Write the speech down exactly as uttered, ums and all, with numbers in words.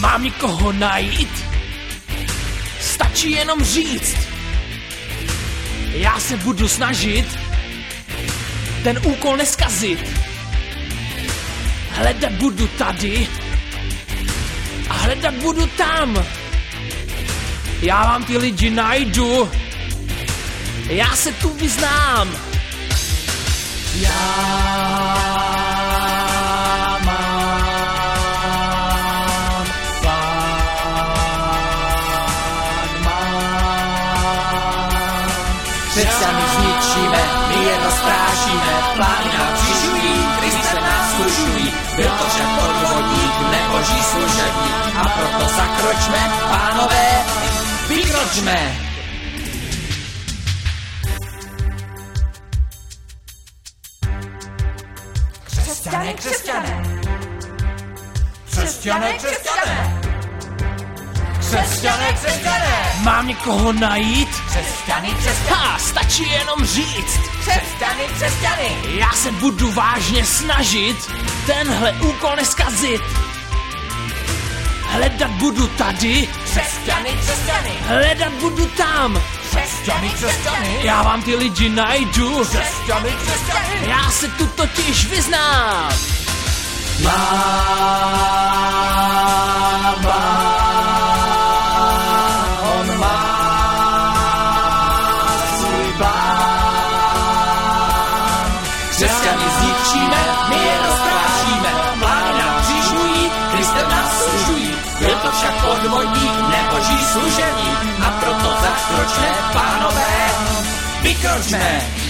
Mám někoho najít? Stačí jenom říct. Já se budu snažit ten úkol neskazit. Hledat budu tady a hledat budu tam. Já vám ty lidi najdu. Já se tu vyznám. Já mám plán, mám. Křesťany zničíme, my je rozprášíme, plány nám křižují, Kristem nás slušují. Byl to však podvodník, neboží služebník, a proto zakročme, pánové, vykročme. Křesťané, křesťané. Křesťané, křesťané. Křesťané, křesťané. Mám někoho najít? Křesťany, křesťané. Ha, stačí jenom říct. Křesťany, křesťany. Já se budu vážně snažit tenhle úkol neskazit. Hledat budu tady, Křesťany, křesťany. hledat budu tam. Křesťany, křesťany. Já vám ty lidi najdu. Křesťany, křesťany. Já se tu totiž vyznám. Mám plán, on má svůj plán. Křesťany zničíme, my je rozprášíme, plány nám křižují, Kristem nás služují. Byl to však podvodník, neboží služebník, a proto zakročme, pánové, vykročme.